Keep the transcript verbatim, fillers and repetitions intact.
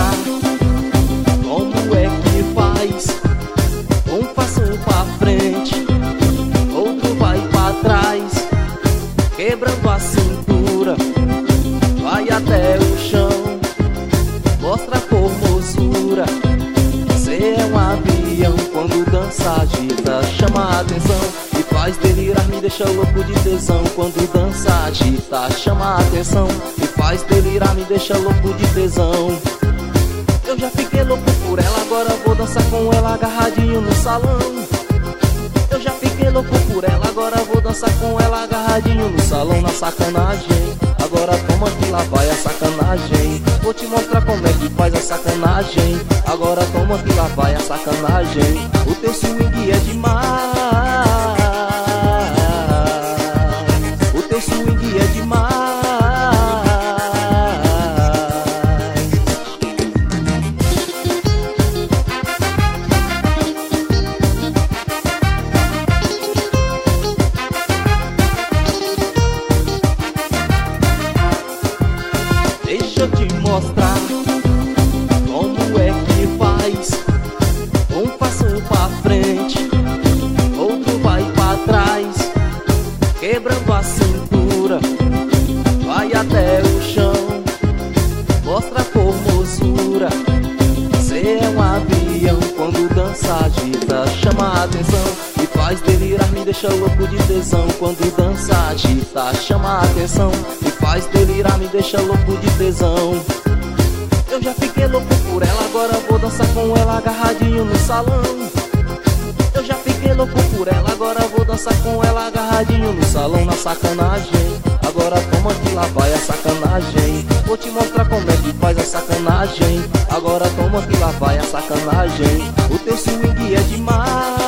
mostrar como é que faz. Um passo pra frente, outro vai pra trás, quebrando a cintura, vai até o chão. Mostra a formosura, cê é um avião. Quando dança agita, chama a atenção e faz delirar, me deixa louco de tesão. Quando dança agita, chama a atenção e faz delirar, me deixa louco de tesão. Eu já fiquei louco por ela, agora vou dançar com ela agarradinho no salão. Eu já fiquei louco por ela, agora vou dançar com ela agarradinho no salão. Na sacanagem, agora toma que lá vai a sacanagem. Vou te mostrar como é que faz a sacanagem. Agora toma que lá vai a sacanagem. O teu swing é demais, o teu swing é demais. Deixa eu te mostrar como é que faz. Um passo pra frente, outro vai pra trás, quebrando a cintura, vai até o chão. Mostra a formosura, cê é um avião. Quando dança agita, chama a atenção e faz delirar, me deixa louco de tesão. Quando dança agita, chama a atenção e faz delirar, me deixa louco de tesão. Eu já fiquei louco por ela, agora vou dançar com ela agarradinho no salão. Eu já fiquei louco por ela, agora vou dançar com ela agarradinho no salão. Na sacanagem, agora toma que lá vai a sacanagem. Vou te mostrar como é que faz a sacanagem. Agora toma que lá vai a sacanagem. O teu swing é demais,